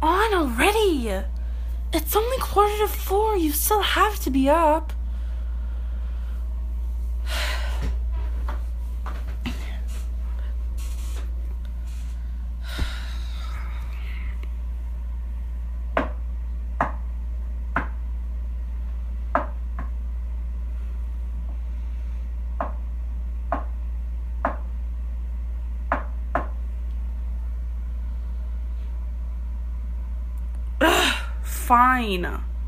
on already? It's only 3:45. You still have to be up. Fine.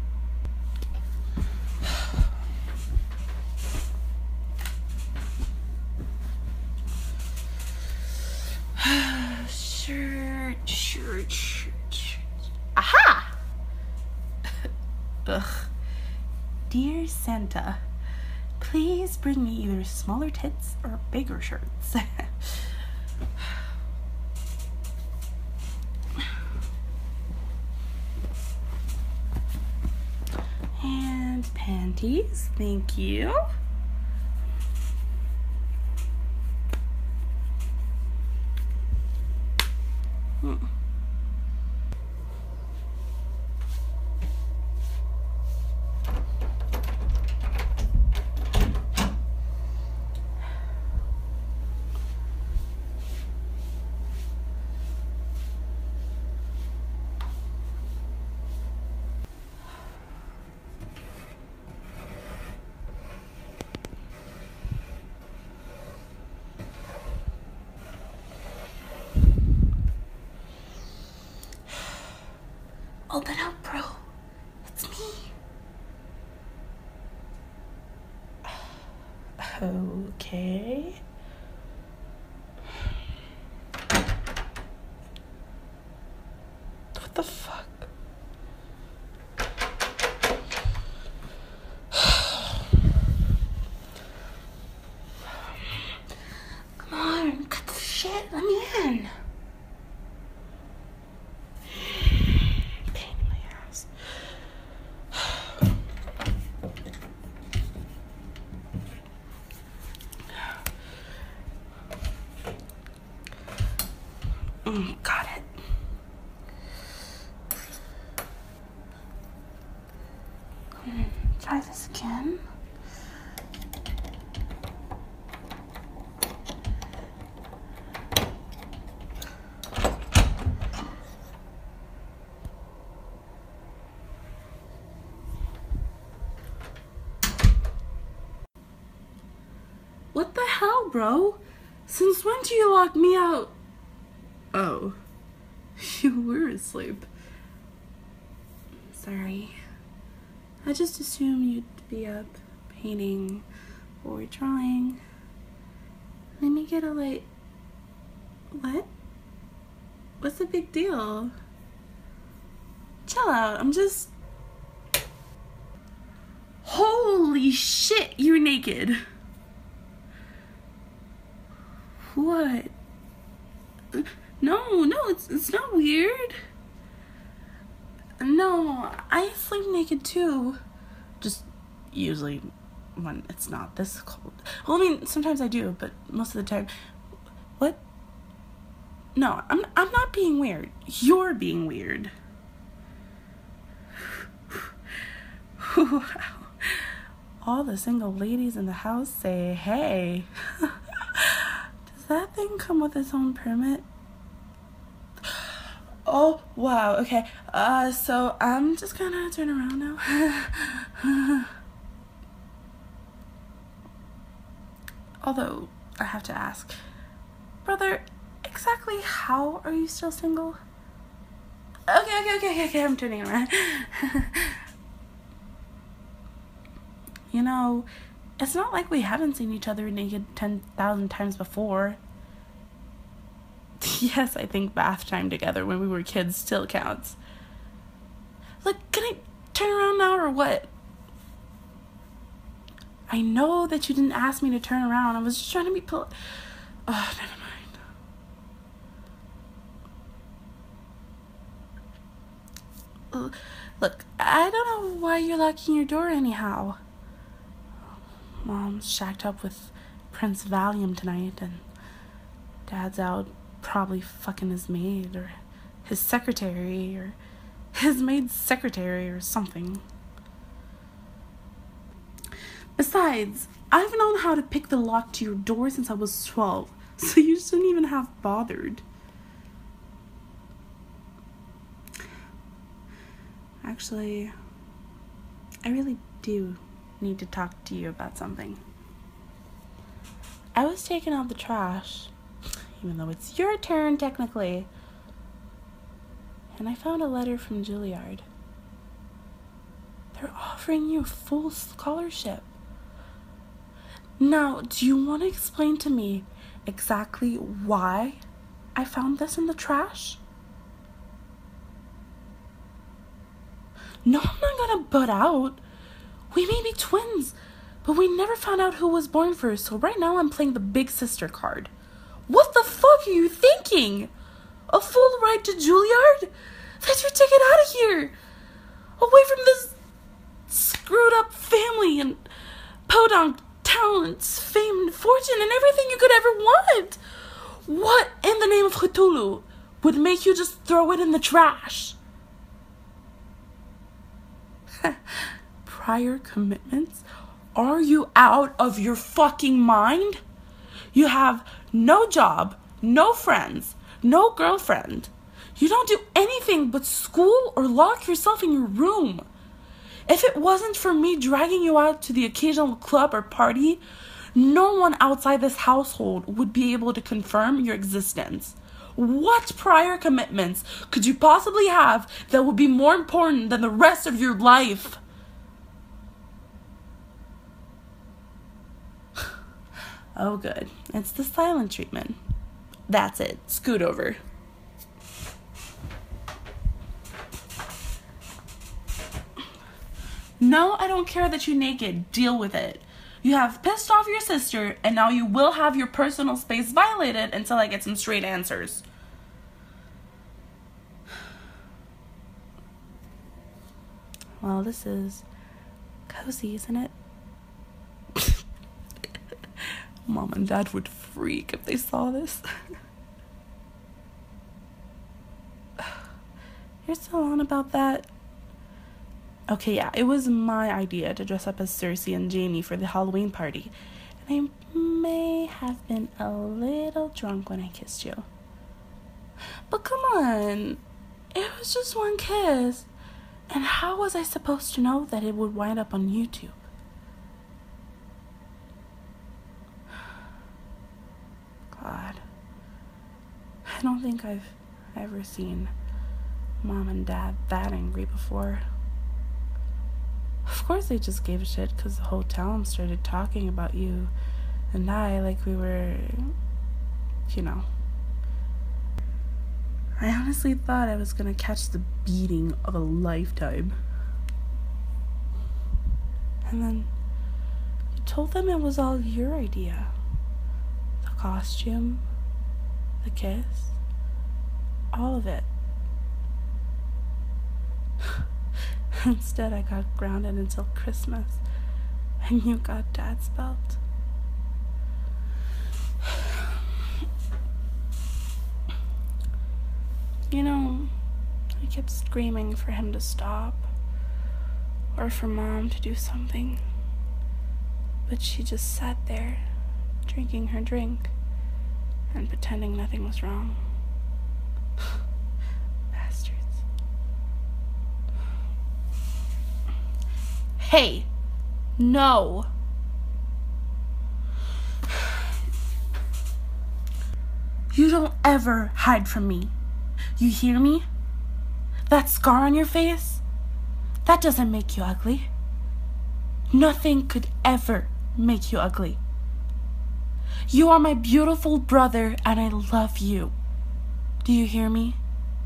Shirt. Aha! Ugh. Dear Santa, please bring me either smaller tits or bigger shirts. And panties, thank you. Open up, bro. It's me. Okay. What the fuck? Come on, cut the shit. Let me in. Got it. Try this again. What the hell, bro? Since when do you lock me out? Oh, you were asleep. Sorry. I just assumed you'd be up painting or drawing. Let me get a light. What? What's the big deal? Chill out, I'm just... Holy shit, you're naked. What? No, it's not weird. No, I sleep naked too. Just usually when it's not this cold. Well, I mean, sometimes I do, but most of the time. What? No, I'm not being weird. You're being weird. All the single ladies in the house say, hey. Does that thing come with its own permit? Oh, wow, okay. So I'm just gonna turn around now. Although, I have to ask, brother, exactly how are you still single? Okay, I'm turning around. You know, it's not like we haven't seen each other naked 10,000 times before. Yes, I think bath time together when we were kids still counts. Look, can I turn around now or what? I know that you didn't ask me to turn around. I was just trying to be polite. Oh, never mind. Look, I don't know why you're locking your door anyhow. Mom's shacked up with Prince Valium tonight, and Dad's out probably fucking his maid or his secretary or his maid's secretary or something. Besides, I've known how to pick the lock to your door since I was 12, so you shouldn't even have bothered. Actually, I really do need to talk to you about something. I was taking out the trash, even though it's your turn technically, and I found a letter from Juilliard. They're offering you a full scholarship. Now, do you want to explain to me exactly why I found this in the trash? No, I'm not gonna butt out. We may be twins, but we never found out who was born first, so right now I'm playing the big sister card. What the fuck are you thinking? A full ride to Juilliard? Get your ticket out of here! Away from this screwed up family and podunk talents, fame, and fortune, and everything you could ever want! What in the name of Cthulhu would make you just throw it in the trash? Prior commitments? Are you out of your fucking mind? You have no job, no friends, no girlfriend. You don't do anything but school or lock yourself in your room. If it wasn't for me dragging you out to the occasional club or party, no one outside this household would be able to confirm your existence. What prior commitments could you possibly have that would be more important than the rest of your life? Oh, good. It's the silent treatment. That's it. Scoot over. No, I don't care that you're naked. Deal with it. You have pissed off your sister, and now you will have your personal space violated until I get some straight answers. Well, this is cozy, isn't it? Mom and Dad would freak if they saw this. You're still on about that? Okay, yeah, it was my idea to dress up as Cersei and Jaime for the Halloween party. And I may have been a little drunk when I kissed you. But come on, it was just one kiss. And how was I supposed to know that it would wind up on YouTube? God, I don't think I've ever seen Mom and Dad that angry before. Of course they just gave a shit because the whole town started talking about you and I like we were, you know. I honestly thought I was gonna catch the beating of a lifetime. And then you told them it was all your idea. The costume, the kiss, all of it. Instead, I got grounded until Christmas, and you got Dad's belt. You know, I kept screaming for him to stop, or for Mom to do something, but she just sat there, drinking her drink, and pretending nothing was wrong. Bastards. Hey, no. You don't ever hide from me. You hear me? That scar on your face? That doesn't make you ugly. Nothing could ever make you ugly. You are my beautiful brother, and I love you. Do you hear me?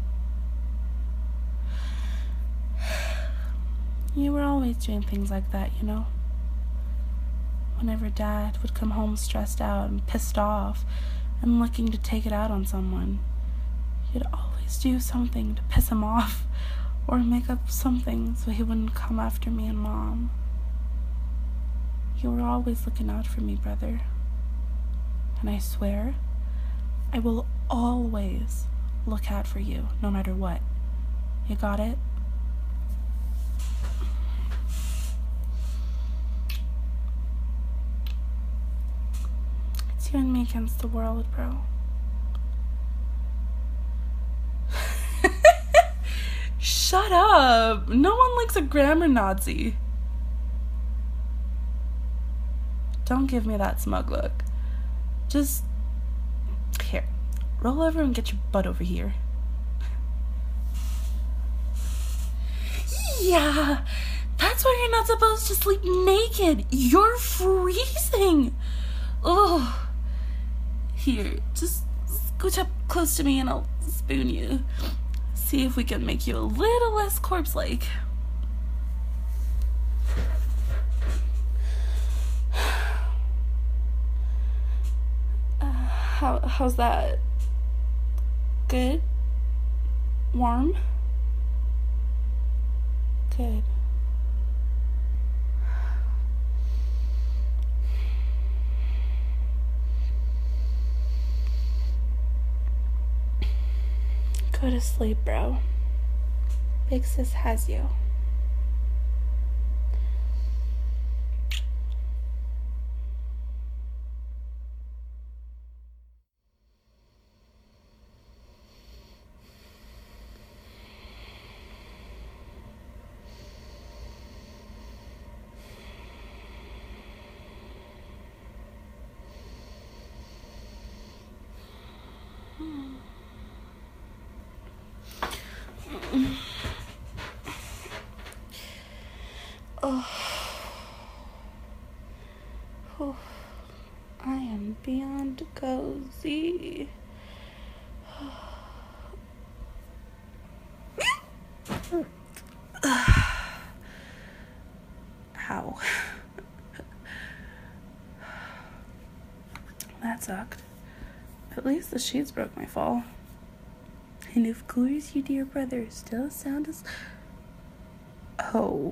You were always doing things like that, you know? Whenever Dad would come home stressed out and pissed off and looking to take it out on someone, you'd always do something to piss him off or make up something so he wouldn't come after me and Mom. You were always looking out for me, brother. And I swear, I will always look out for you, no matter what. You got it? It's you and me against the world, bro. Shut up! No one likes a grammar Nazi. Don't give me that smug look. Just... here. Roll over and get your butt over here. Yeah! That's why you're not supposed to sleep naked! You're freezing! Ugh. Here, just scooch up close to me and I'll spoon you. See if we can make you a little less corpse-like. How's that? Good? Warm? Good. Go to sleep, bro. Big sis has you. Oh, I am beyond cozy. Ow. That sucked. At least the sheets broke my fall. And of course your dear brother is still sound as... Oh.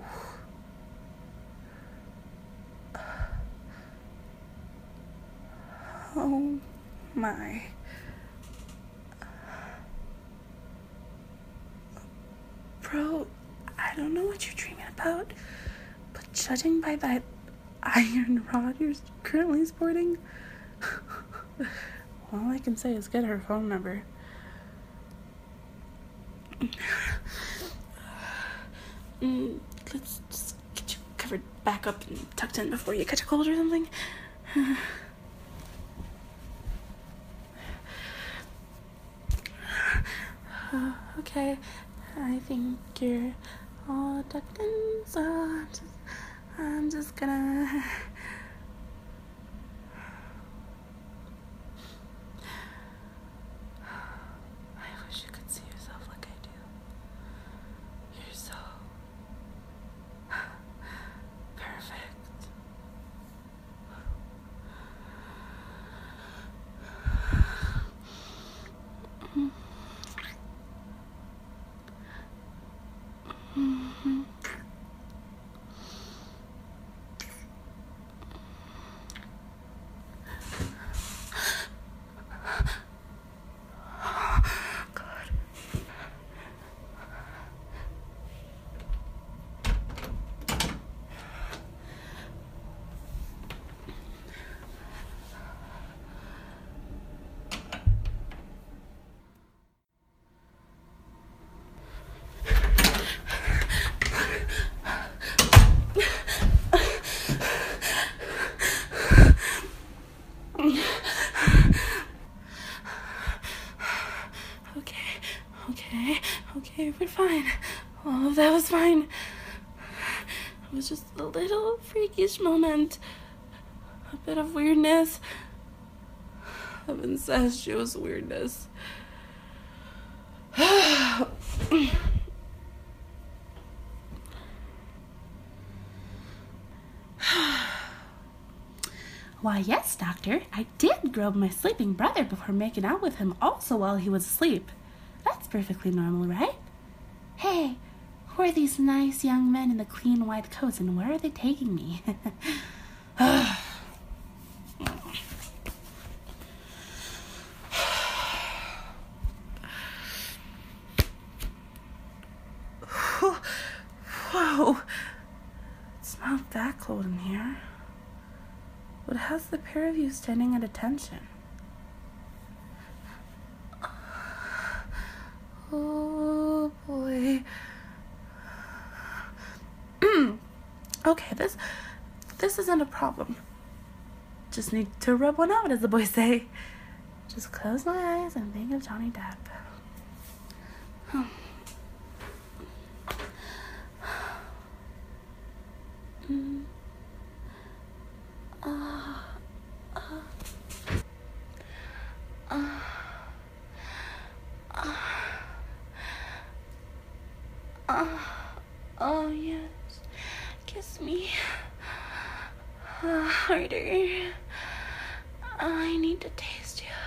Oh my. Bro, I don't know what you're dreaming about, but judging by that iron rod you're currently sporting, all I can say is get her phone number. Let's just get you covered back up and tucked in before you catch a cold or something. Okay, I think you're all tucked in, so I'm just gonna... I wish you could see yourself like I do. You're so... perfect. Okay, we're fine. Oh, that was fine. It was just a little freakish moment. A bit of weirdness. Of incestuous weirdness. Why, yes, Doctor. I did grope my sleeping brother before making out with him also while he was asleep. That's perfectly normal, right? Hey, who are these nice young men in the clean white coats and where are they taking me? cold in here. What has the pair of you standing at attention? Oh boy. Okay, this isn't a problem. Just need to rub one out, as the boys say. Just close my eyes and think of Johnny Depp. Oh yes, kiss me harder. I need to taste you.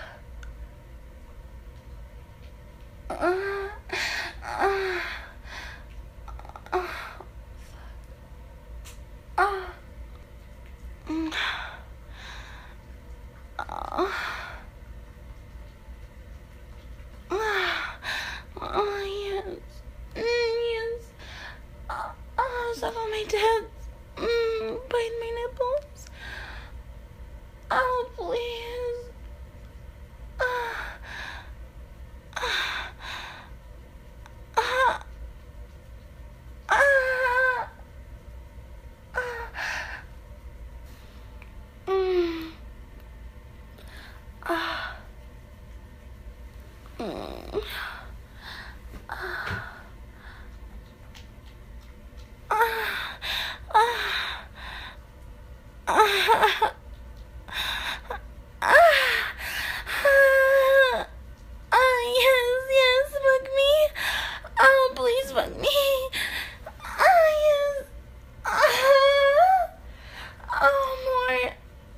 Suck on my tits. Bite my nipples. Oh, please. Yes, fuck me. Oh, please fuck me. Yes. More.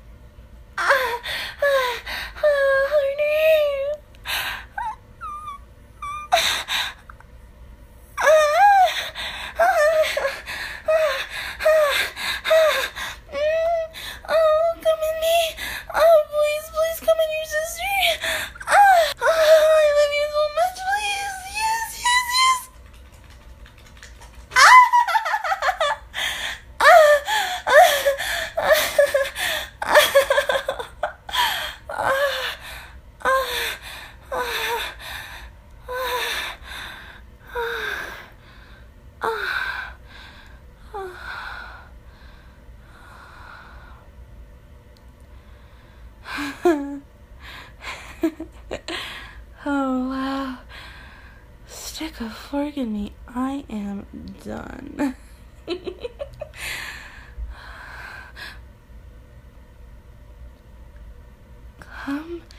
Oh, come in me. Oh, please come in your sister. I love you so much, please. Yes. Oh, wow. Stick a fork in me. I am done. Come